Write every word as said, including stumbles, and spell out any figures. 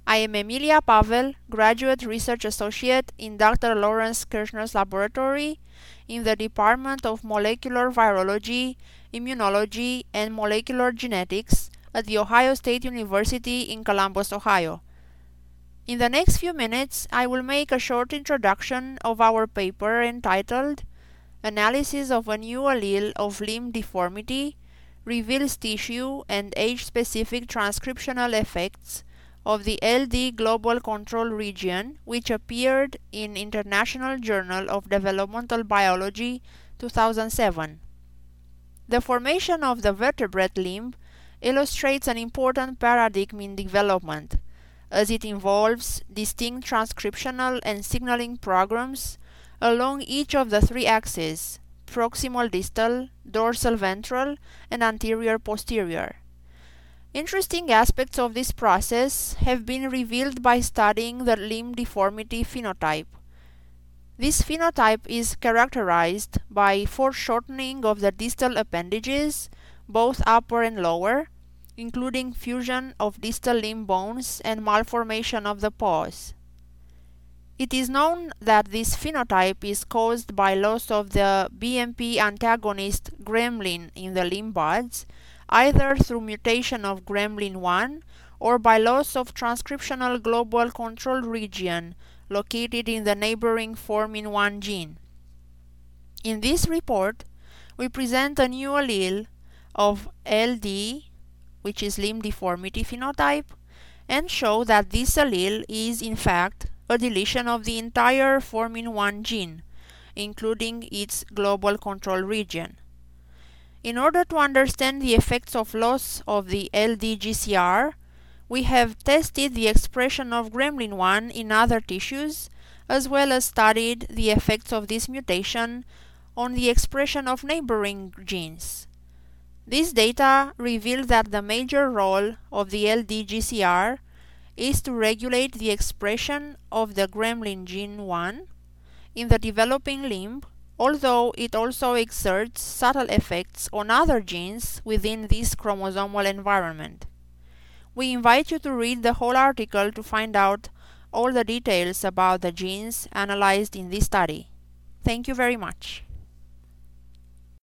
I am Emilia Pavel, Graduate Research Associate in Doctor Lawrence Kirschner's laboratory in the Department of Molecular Virology, Immunology, and Molecular Genetics at The Ohio State University in Columbus, Ohio. In the next few minutes, I will make a short introduction of our paper entitled Analysis of a New Allele of Limb Deformity Reveals Tissue and Age-Specific Transcriptional Effects of the L D Global Control Region, which appeared in International Journal of Developmental Biology two thousand seven. The formation of the vertebrate limb illustrates an important paradigm in development, as it involves distinct transcriptional and signaling programs along each of the three axes, proximal distal, dorsal ventral, and anterior posterior. Interesting aspects of this process have been revealed by studying the limb deformity phenotype. This phenotype is characterized by foreshortening of the distal appendages, both upper and lower, including fusion of distal limb bones and malformation of the paws. It is known that this phenotype is caused by loss of the B M P antagonist gremlin in the limb buds, either through mutation of gremlin one or by loss of transcriptional global control region located in the neighboring formin one gene. In this report, we present a new allele of L D, which is limb deformity phenotype, and show that this allele is in fact a deletion of the entire formin one gene, including its global control region. In order to understand the effects of loss of the L D G C R, we have tested the expression of gremlin one in other tissues, as well as studied the effects of this mutation on the expression of neighboring genes. This data reveal that the major role of the L D G C R is to regulate the expression of the gremlin gene one in the developing limb, although it also exerts subtle effects on other genes within this chromosomal environment. We invite you to read the whole article to find out all the details about the genes analyzed in this study. Thank you very much.